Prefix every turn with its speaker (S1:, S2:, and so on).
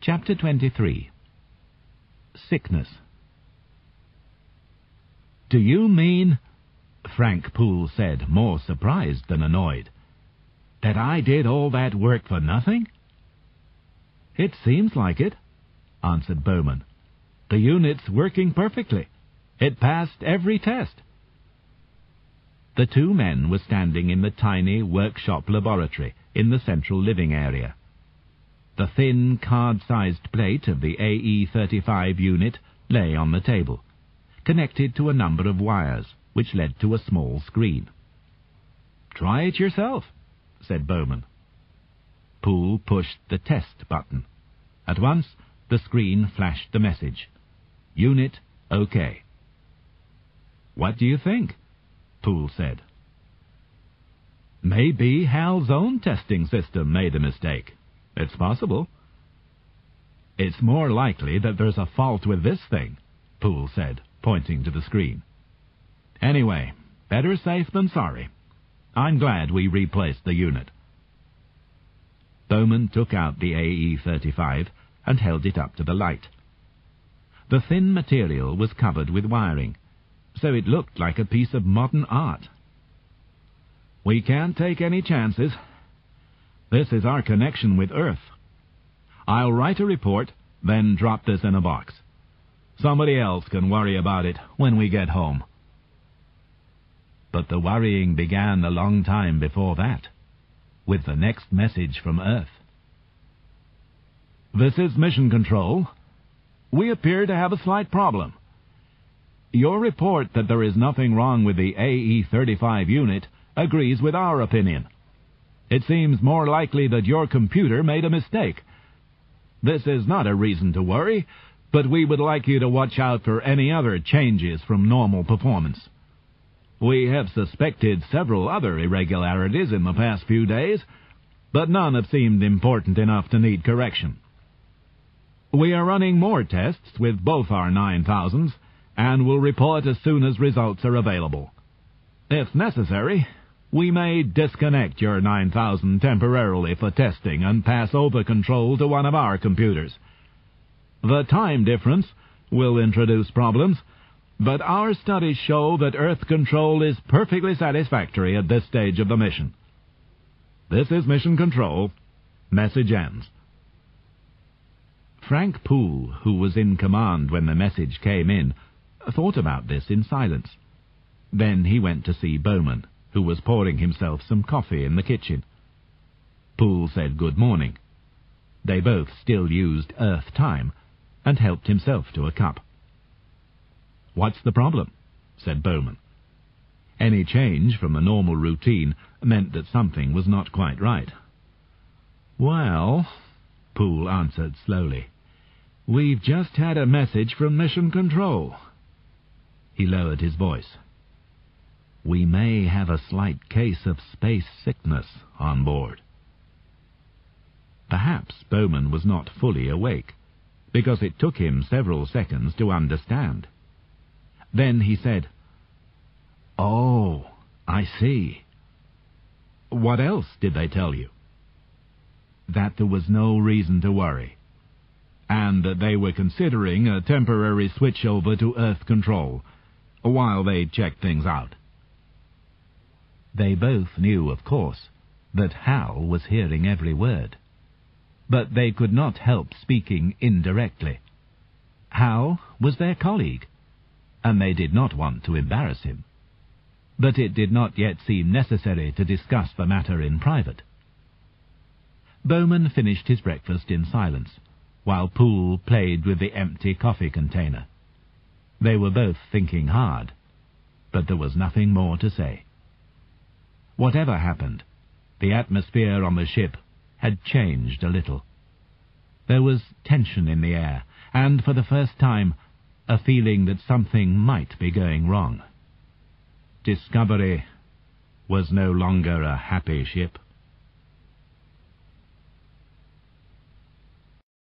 S1: Chapter 23. Sickness. "Do you mean," Frank Poole said, more surprised than annoyed, "that I did all that work for nothing?" "It seems like it," answered Bowman. "The unit's working perfectly. It passed every test." The two men were standing in the tiny workshop laboratory in the central living area. The thin, card-sized plate of the AE-35 unit lay on the table, connected to a number of wires, which led to a small screen. "Try it yourself," said Bowman. Poole pushed the test button. At once, the screen flashed the message: "Unit OK." "What do you think?" Poole said. "Maybe Hal's own testing system made a mistake. It's possible." "It's more likely that there's a fault with this thing," Poole said, pointing to the screen. "Anyway, better safe than sorry. I'm glad we replaced the unit." Bowman took out the AE-35 and held it up to the light. The thin material was covered with wiring, so it looked like a piece of modern art. "We can't take any chances. This is our connection with Earth. I'll write a report, then drop this in a box. Somebody else can worry about it when we get home." But the worrying began a long time before that, with the next message from Earth. "This is Mission Control. We appear to have a slight problem. Your report that there is nothing wrong with the AE-35 unit agrees with our opinion. It seems more likely that your computer made a mistake. This is not a reason to worry, but we would like you to watch out for any other changes from normal performance. We have suspected several other irregularities in the past few days, but none have seemed important enough to need correction. We are running more tests with both our 9000s, and will report as soon as results are available. If necessary, we may disconnect your 9000 temporarily for testing and pass over control to one of our computers. The time difference will introduce problems, but our studies show that Earth control is perfectly satisfactory at this stage of the mission. This is Mission Control. Message ends." Frank Poole, who was in command when the message came in, thought about this in silence. Then he went to see Bowman, who was pouring himself some coffee in the kitchen. Poole said good morning. They both still used Earth time, and helped himself to a cup. "What's the problem?" said Bowman. Any change from the normal routine meant that something was not quite right. "Well," Poole answered slowly, "we've just had a message from Mission Control." He lowered his voice. "We may have a slight case of space sickness on board." Perhaps Bowman was not fully awake, because it took him several seconds to understand. Then he said, "Oh, I see." "What else did they tell you?" "That there was no reason to worry, and that they were considering a temporary switchover to Earth control, while they checked things out." They both knew, of course, that Hal was hearing every word. But they could not help speaking indirectly. Hal was their colleague, and they did not want to embarrass him. But it did not yet seem necessary to discuss the matter in private. Bowman finished his breakfast in silence, while Poole played with the empty coffee container. They were both thinking hard, but there was nothing more to say. Whatever happened, the atmosphere on the ship had changed a little. There was tension in the air, and for the first time, a feeling that something might be going wrong. Discovery was no longer a happy ship.